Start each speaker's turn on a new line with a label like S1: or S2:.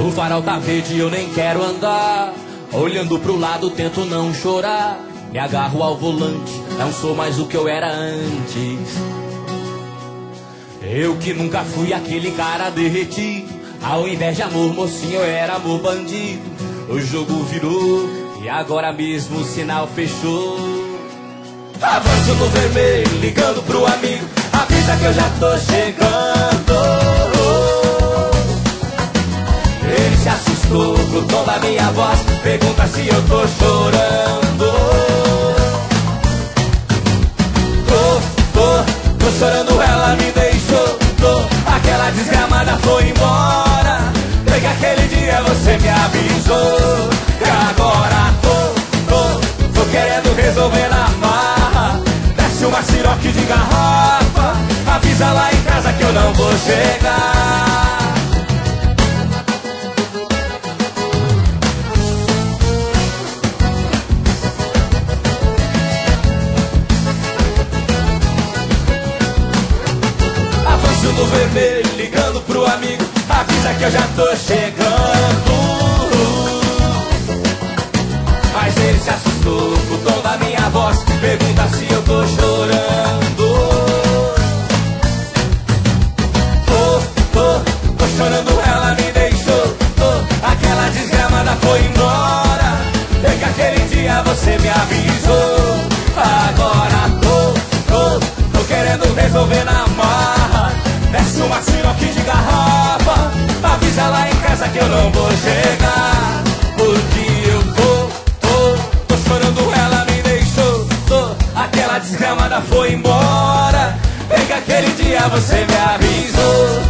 S1: O farol tá verde e eu nem quero andar. Olhando pro lado tento não chorar. Me agarro ao volante, não sou mais o que eu era antes. Eu que nunca fui aquele cara derretido. Ao invés de amor mocinho eu era amor bandido. O jogo virou e agora mesmo o sinal fechou. Avanço no vermelho, ligando pro amigo. Avisa que eu já tô chegando. Ele se assustou pro tom da minha voz. Pergunta se eu tô chorando. Tô chorando, ela me deixou. Aquela desgramada foi embora. Sei que aquele dia você me avisou. E agora tô querendo resolver na marra. Desce uma siroque de garrafa. Avisa lá em casa que eu não vou chegar. Avanço no vermelho, ligando pro amigo. Avisa que eu já tô chegando. Mas ele se assustou com o tom da minha voz. Pergunta se eu tô chorando. Tô chorando, ela me deixou. Aquela desgramada foi embora. Sei que aquele dia você me avisou. Agora tô querendo resolver na marra. Desce uma siroque de garrafa. Avisa lá em casa que eu não vou chegar. Porque eu tô chorando, ela me deixou. Aquela desgramada foi embora. Sei que aquele dia você me avisou.